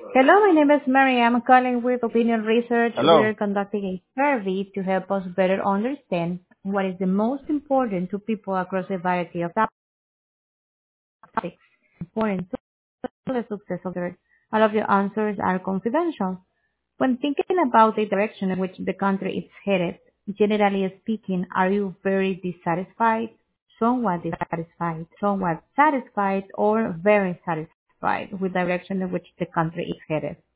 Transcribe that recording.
Hello, my name is Mary. I'm calling with Opinion Research. We Hello. are conducting a survey to help us better understand what is the most important to people across a variety of topics important to the success of their. All of your answers are confidential. When thinking about the direction in which the country is headed, generally speaking, are you very dissatisfied, somewhat satisfied, or very satisfied with the direction in which the country is headed?